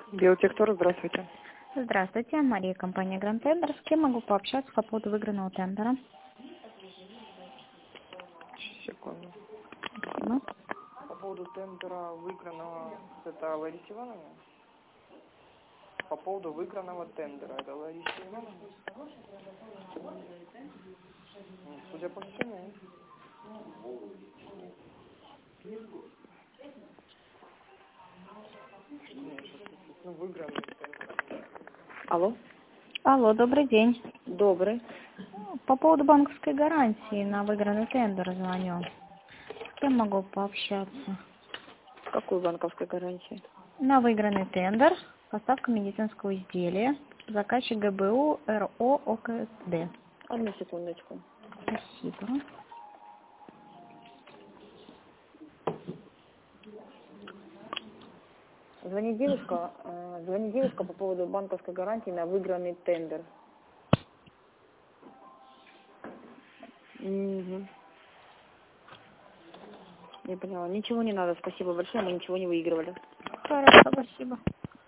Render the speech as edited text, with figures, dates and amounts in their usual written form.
Биотехтор, здравствуйте. Здравствуйте, Мария, компания Grand Tender. С кем могу пообщаться по поводу выигранного тендера? Секунду. Ну, По поводу тендера выигранного, это Лариса Ивановна? По поводу выигранного тендера, это Лариса Ивановна? Ну, судя по всему. Ну, выигранный тендер. Алло? алло, добрый день. Добрый. По поводу банковской гарантии на выигранный тендер звоню. С кем могу пообщаться? Какую банковскую гарантию? На выигранный тендер, поставка медицинского изделия, заказчик ГБУ РО ОКСД. Одну секундочку. Спасибо. Звонит девушка по поводу банковской гарантии на выигранный тендер. Угу. Я поняла. Ничего не надо, спасибо большое, мы ничего не выигрывали. Хорошо, спасибо.